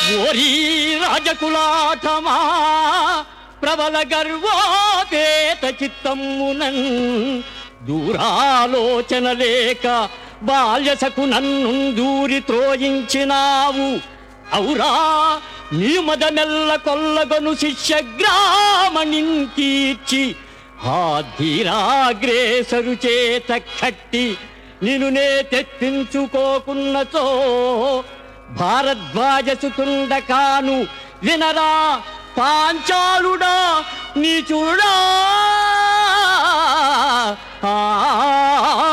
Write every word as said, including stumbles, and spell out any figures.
ఓరీ రాజకులాఠమా ప్రబల గర్వోపేత చిత్తమ్మునన్ దూరాలోచన లేక బాల్యసకు నన్ను దూరి త్రోయించినావు. ఔరా నీ మదమెల్ల కొల్లగొను శిష్యగ్రామణింకీర్చి ఆ ధీరాగ్రేసరు చేత కట్టి నిన్ను నే తెప్పించుకోకున్నచో భారద్వాజసుతుండ కాను. వినరా పాంచాలుడా నీచుడా. ఆ